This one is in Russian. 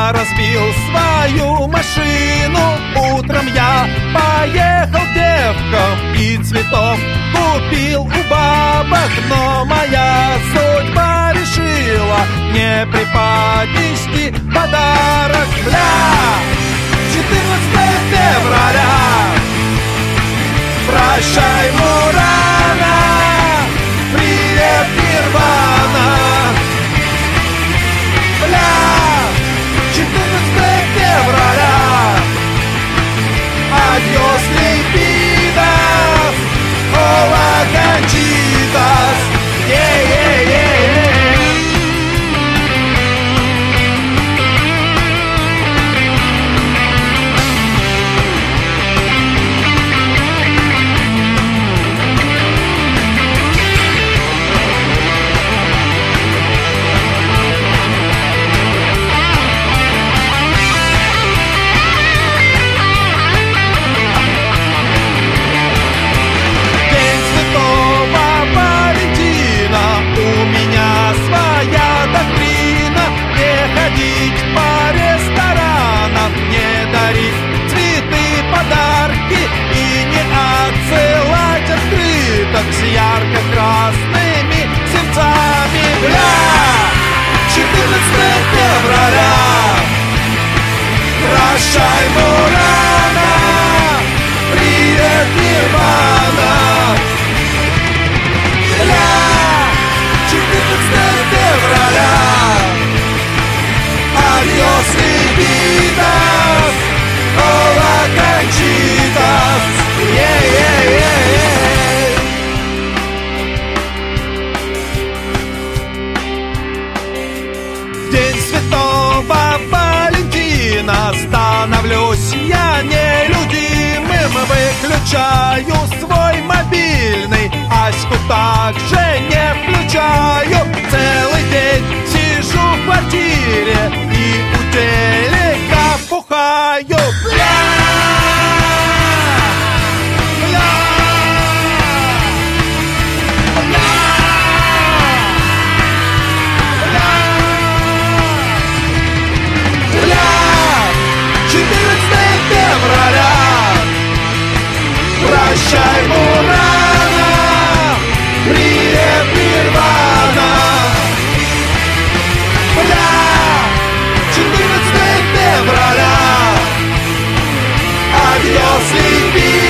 я разбил свою машину. Утром я поехал к девкам и цветов купил у бабок, но моя судьба решила не преподнести подарок. Бля, 14 февраля, прощай, Мурана, привет, Нирвана. Бля, 14 февраля, адьос, липидос, ола, кончитос. По ресторанам, не дарить цветы, подарки и не отсылать открыток с ярко-красными сердцами. Бля, 14 февраля, прощай, Мурана, привет, Нирвана. Бля, 14 февраля, adiós, libidas, hola, conchitas. В день Святого Валентина становлюсь я нелюдимым, выключаю свой мобильный, Аську также не включаю. Целый день сижу в квартире и у телека бухаю. Бля, бля, бля, бля, бля, 14 февраля, прощай, Мурана, привет, Нирвана. Бля, 14 февраля, adiós, limpio.